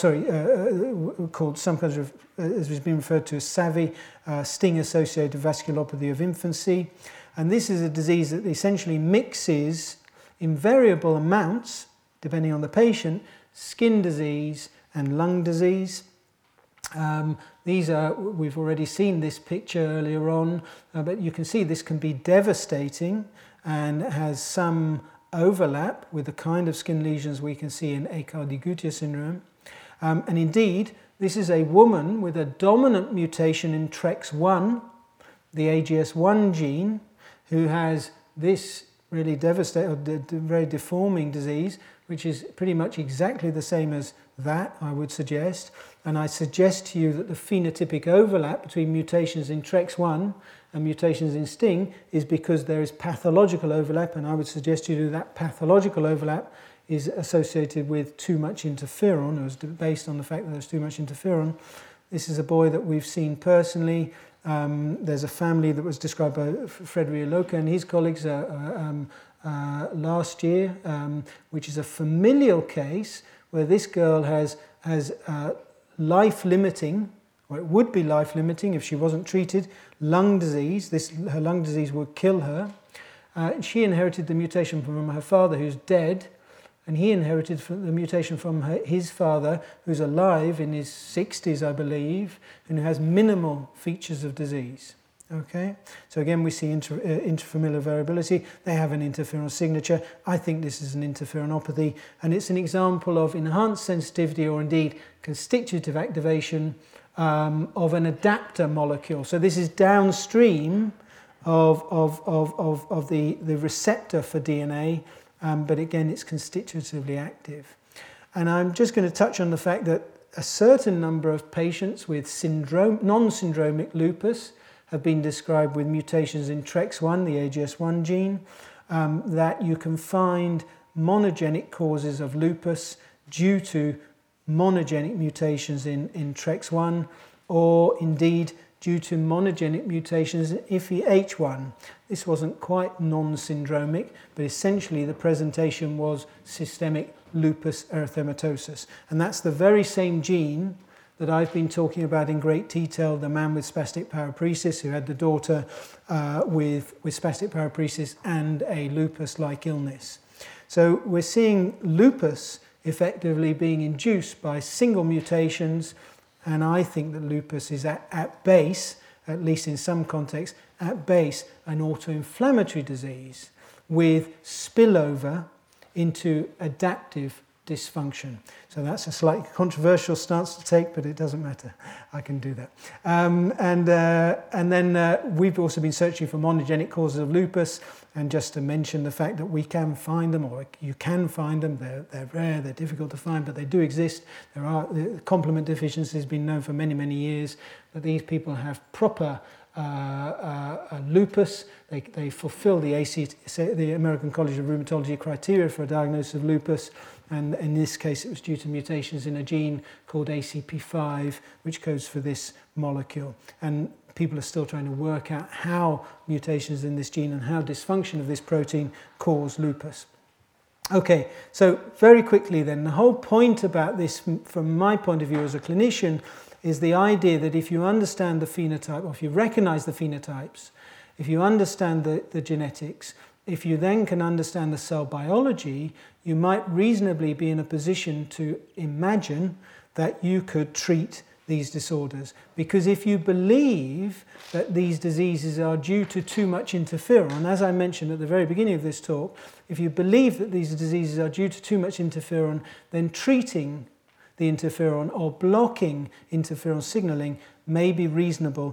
called some kinds of, as has been referred to as SAVI, STING-associated vasculopathy of infancy. And this is a disease that essentially mixes in variable amounts, depending on the patient, skin disease and lung disease. We've already seen this picture earlier on, but you can see this can be devastating and has some overlap with the kind of skin lesions we can see in Aicardi-Goutieres syndrome. And indeed, this is a woman with a dominant mutation in TREX1, the AGS1 gene, who has this really devastating, very deforming disease, which is pretty much exactly the same as that, I would suggest. And I suggest to you that the phenotypic overlap between mutations in TREX1 and mutations in STING is because there is pathological overlap, and I would suggest to you that pathological overlap is associated with too much interferon, or is based on the fact that there's too much interferon. This is a boy that we've seen personally. There's a family that was described by Frédéric Loca and his colleagues last year, which is a familial case where this girl has life-limiting, or it would be life-limiting if she wasn't treated, lung disease. Her lung disease would kill her. She inherited the mutation from her father, who's dead, and he inherited the mutation from his father, who's alive in his 60s, I believe, and who has minimal features of disease. Okay, so again we see intrafamilial variability. They have an interferon signature. I think this is an interferonopathy, and it's an example of enhanced sensitivity, or indeed constitutive activation of an adapter molecule. So this is downstream of the receptor for DNA, but again it's constitutively active. And I'm just going to touch on the fact that a certain number of patients with non-syndromic lupus have been described with mutations in TREX1, the AGS1 gene, that you can find monogenic causes of lupus due to monogenic mutations in TREX1, or indeed due to monogenic mutations in IFIH1. This wasn't quite non-syndromic, but essentially the presentation was systemic lupus erythematosus. And that's the very same gene that I've been talking about in great detail, the man with spastic paraparesis who had the daughter with spastic paraparesis and a lupus-like illness. So we're seeing lupus effectively being induced by single mutations, and I think that lupus is at base, at least in some contexts, at base an autoinflammatory disease with spillover into adaptive dysfunction. So that's a slightly controversial stance to take, but it doesn't matter. I can do that. And then we've also been searching for monogenic causes of lupus, and just to mention the fact that we can find them, or you can find them. They're rare, they're difficult to find, but they do exist. There are complement deficiencies been known for many, many years, but these people have proper lupus. They fulfill the American College of Rheumatology criteria for a diagnosis of lupus, and in this case it was due to mutations in a gene called ACP5, which codes for this molecule. And people are still trying to work out how mutations in this gene and how dysfunction of this protein cause lupus. Okay, so very quickly then, the whole point about this, from my point of view as a clinician, is the idea that if you understand the phenotype, or if you recognize the phenotypes, if you understand the genetics, if you then can understand the cell biology, you might reasonably be in a position to imagine that you could treat these disorders. Because if you believe that these diseases are due to too much interferon, as I mentioned at the very beginning of this talk, if you believe that these diseases are due to too much interferon, then treating the interferon or blocking interferon signaling may be a reasonable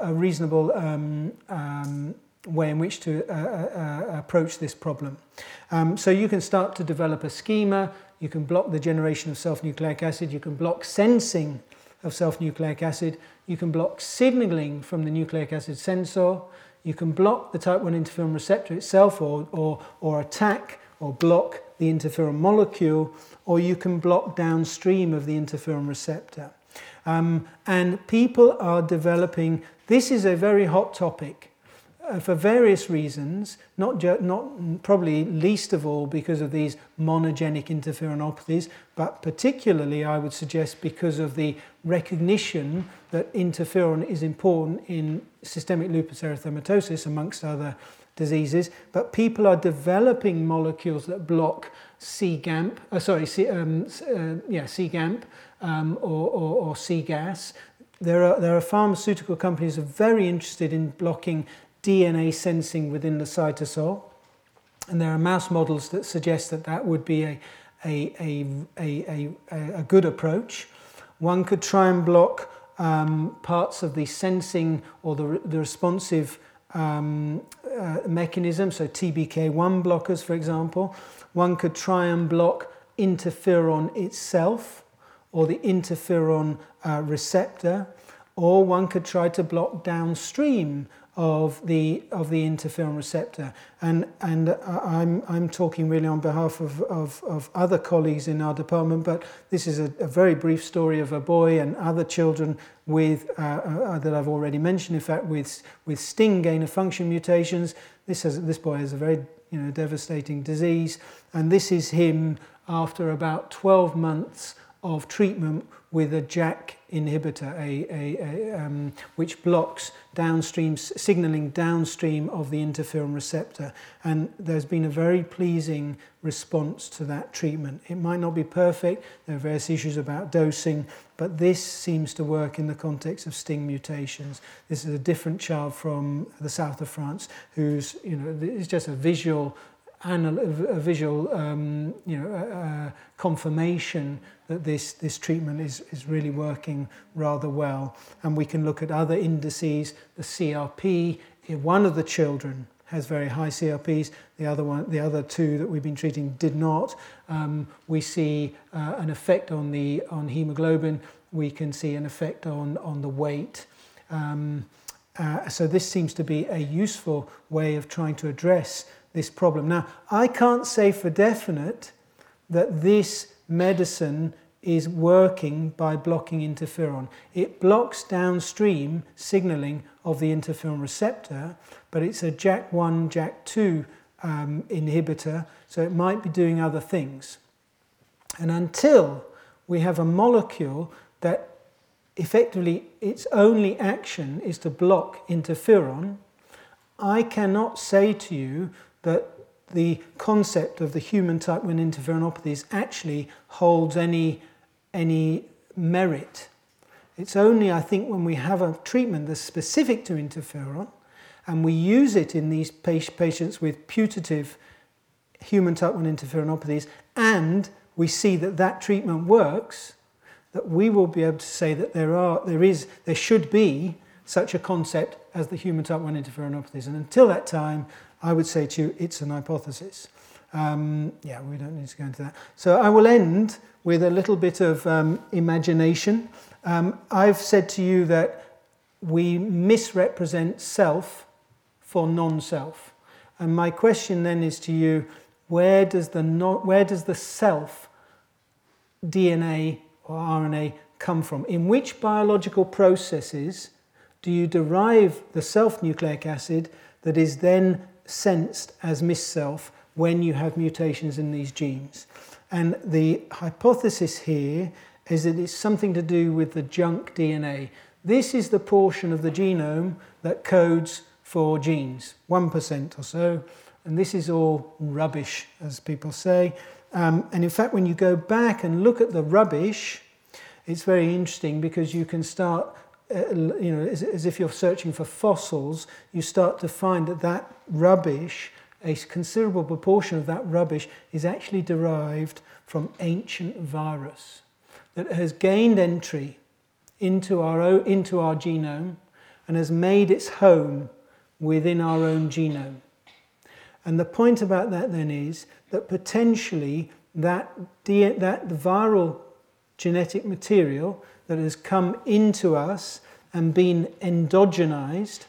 way in which to approach this problem. So you can start to develop a schema. You can block the generation of self-nucleic acid. You can block sensing of self-nucleic acid. You can block signaling from the nucleic acid sensor. You can block the type 1 interferon receptor itself, or attack or block the interferon molecule, or you can block downstream of the interferon receptor. And people are developing, this is a very hot topic for various reasons, not probably least of all because of these monogenic interferonopathies, but particularly I would suggest because of the recognition that interferon is important in systemic lupus erythematosus amongst other diseases. But people are developing molecules that block CGAMP, CGAMP or CGAS. There are pharmaceutical companies that are very interested in blocking DNA sensing within the cytosol, and there are mouse models that suggest that that would be a good approach. One could try and block parts of the sensing or the responsive mechanism, so TBK1 blockers, for example. One could try and block interferon itself or the interferon receptor, or one could try to block downstream of the interferon receptor, and I'm talking really on behalf of other colleagues in our department, but this is a very brief story of a boy and other children with that I've already mentioned. In fact, with STING gain of function mutations, this boy has a very devastating disease, and this is him after about 12 months of treatment with a JAK inhibitor, which blocks downstream signaling downstream of the interferon receptor. And there's been a very pleasing response to that treatment. It might not be perfect. There are various issues about dosing, but this seems to work in the context of STING mutations. This is a different child from the south of France who's, it's just a visual confirmation that this treatment is really working rather well. And we can look at other indices. The CRP, one of the children has very high CRPs. The other two that we've been treating did not. We see an effect on hemoglobin. We can see an effect on the weight. So this seems to be a useful way of trying to address this problem. Now, I can't say for definite that this medicine is working by blocking interferon. It blocks downstream signaling of the interferon receptor, but it's a JAK1, JAK2 inhibitor, so it might be doing other things. And until we have a molecule that effectively its only action is to block interferon, I cannot say to you that the concept of the human type 1 interferonopathies actually holds any merit. It's only, I think, when we have a treatment that's specific to interferon and we use it in these patients with putative human type 1 interferonopathies and we see that that treatment works, that we will be able to say that there should be such a concept as the human type 1 interferonopathies. And until that time, I would say to you, it's an hypothesis. We don't need to go into that. So I will end with a little bit of imagination. I've said to you that we misrepresent self for non-self. And my question then is to you, where does the self DNA or RNA come from? In which biological processes do you derive the self-nucleic acid that is then sensed as mis-self when you have mutations in these genes? And the hypothesis here is that it's something to do with the junk DNA. This is the portion of the genome that codes for genes, 1% or so, and this is all rubbish, as people say. And in fact, when you go back and look at the rubbish, it's very interesting because you can start, as if you're searching for fossils, you start to find that rubbish, a considerable proportion of that rubbish is actually derived from ancient virus that has gained entry into our genome and has made its home within our own genome. And the point about that then is that potentially that viral genetic material that has come into us and been endogenized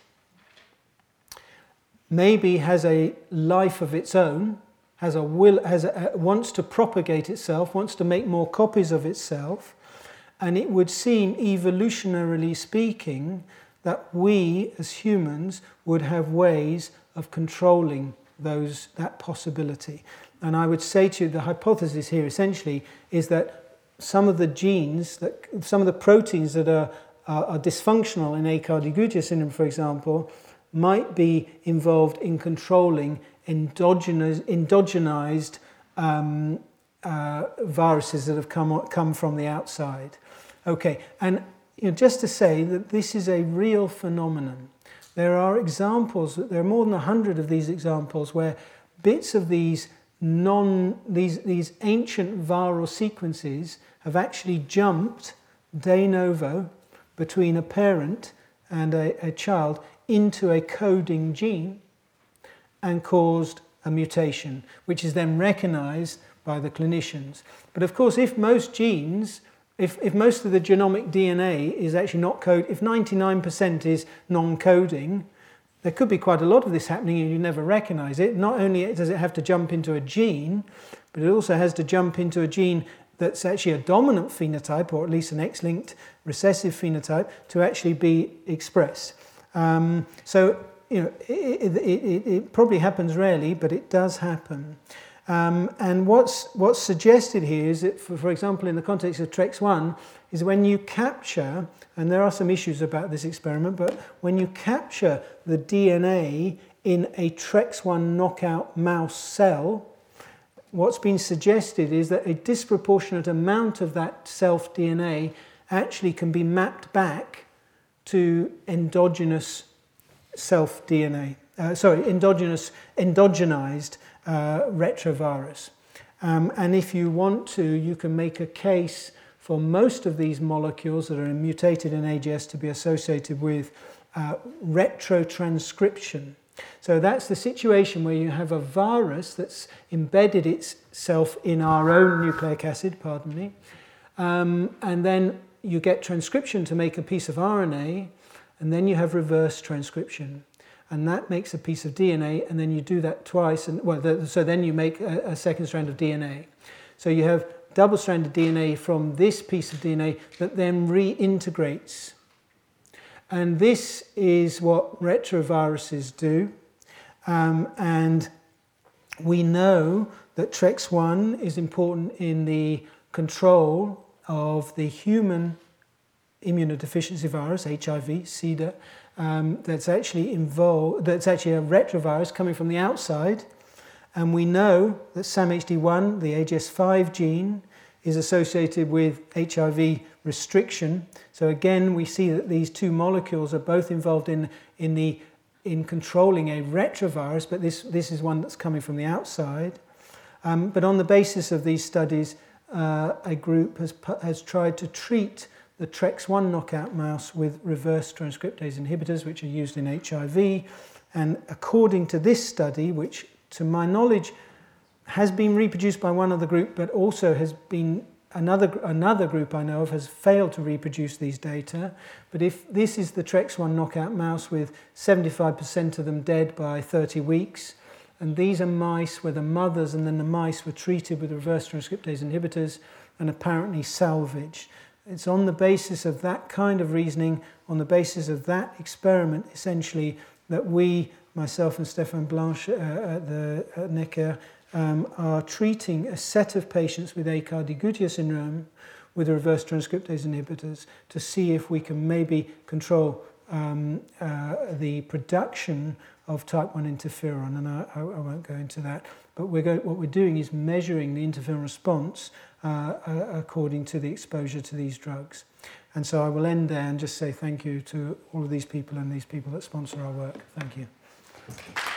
maybe has a life of its own, has a will, wants to propagate itself, wants to make more copies of itself, and it would seem, evolutionarily speaking, that we as humans would have ways of controlling that possibility. And I would say to you, the hypothesis here essentially is that some of the genes, some of the proteins that are dysfunctional in Aicardi-Goutieres syndrome, for example, might be involved in controlling endogenized viruses that have come from the outside. Okay, and just to say that this is a real phenomenon. There are examples, there are more than 100 of these examples where bits of these ancient viral sequences have actually jumped de novo between a parent and a child into a coding gene and caused a mutation, which is then recognized by the clinicians. But of course, if most genes, if most of the genomic DNA is actually not coded, if 99% is non-coding, there could be quite a lot of this happening and you never recognize it. Not only does it have to jump into a gene, but it also has to jump into a gene that's actually a dominant phenotype, or at least an X-linked recessive phenotype, to actually be expressed. It probably happens rarely, but it does happen. And what's suggested here is that, for example, in the context of TREX1, is when you capture, and there are some issues about this experiment, but when you capture the DNA in a TREX1 knockout mouse cell, what's been suggested is that a disproportionate amount of that self DNA actually can be mapped back to endogenous self DNA, endogenized retrovirus. And if you want to, you can make a case for most of these molecules that are mutated in AGS to be associated with retrotranscription. So that's the situation where you have a virus that's embedded itself in our own nucleic acid, and then you get transcription to make a piece of RNA, and then you have reverse transcription. And that makes a piece of DNA, and then you do that twice, so then you make a second strand of DNA. So you have double-stranded DNA from this piece of DNA that then reintegrates. And this is what retroviruses do. And we know that TREX1 is important in the control of the human immunodeficiency virus, HIV, CIDA, that's actually a retrovirus coming from the outside. And we know that SAMHD1, the AGS5 gene, is associated with HIV restriction. So again, we see that these two molecules are both involved in controlling a retrovirus, but this is one that's coming from the outside. But on the basis of these studies, a group has tried to treat the TREX1 knockout mouse with reverse transcriptase inhibitors, which are used in HIV. And according to this study, which to my knowledge has been reproduced by one other group, but also has been another group I know of has failed to reproduce these data. But if this is the TREX1 knockout mouse with 75% of them dead by 30 weeks, and these are mice where the mothers and then the mice were treated with reverse transcriptase inhibitors and apparently salvaged. It's on the basis of that kind of reasoning, on the basis of that experiment, essentially, that we, myself and Stéphane Blanche at Necker, are treating a set of patients with Aicardi-Gouttier syndrome with reverse transcriptase inhibitors to see if we can maybe control the production of type 1 interferon, and I won't go into that. But what we're doing is measuring the interferon response according to the exposure to these drugs. And so I will end there and just say thank you to all of these people and these people that sponsor our work. Thank you.